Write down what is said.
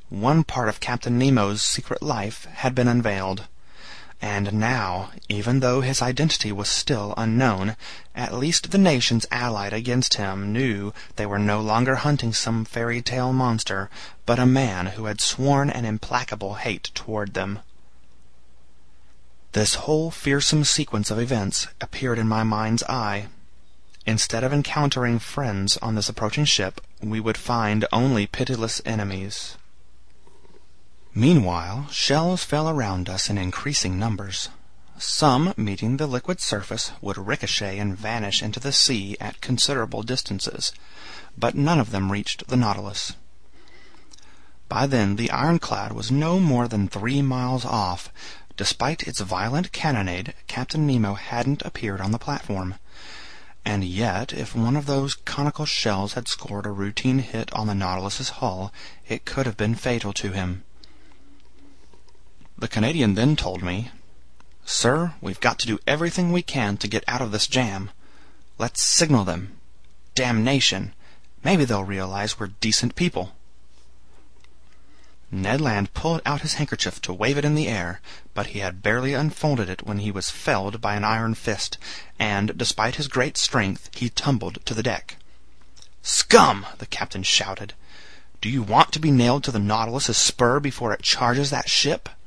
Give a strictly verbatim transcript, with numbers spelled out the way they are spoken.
One part of Captain Nemo's secret life had been unveiled. And now, even though his identity was still unknown, at least the nations allied against him knew they were no longer hunting some fairy-tale monster, but a man who had sworn an implacable hate toward them. This whole fearsome sequence of events appeared in my mind's eye. Instead of encountering friends on this approaching ship, we would find only pitiless enemies. Meanwhile, shells fell around us in increasing numbers. Some, meeting the liquid surface, would ricochet and vanish into the sea at considerable distances, but none of them reached the Nautilus. By then the ironclad was no more than three miles off. Despite its violent cannonade, Captain Nemo hadn't appeared on the platform. And yet, if one of those conical shells had scored a routine hit on the Nautilus's hull, it could have been fatal to him. The Canadian then told me, "Sir, we've got to do everything we can to get out of this jam. Let's signal them. Damnation! Maybe they'll realize we're decent people." Ned Land pulled out his handkerchief to wave it in the air, but he had barely unfolded it when he was felled by an iron fist, and, despite his great strength, he tumbled to the deck. "Scum!" the captain shouted. "Do you want to be nailed to the Nautilus's spur before it charges that ship?"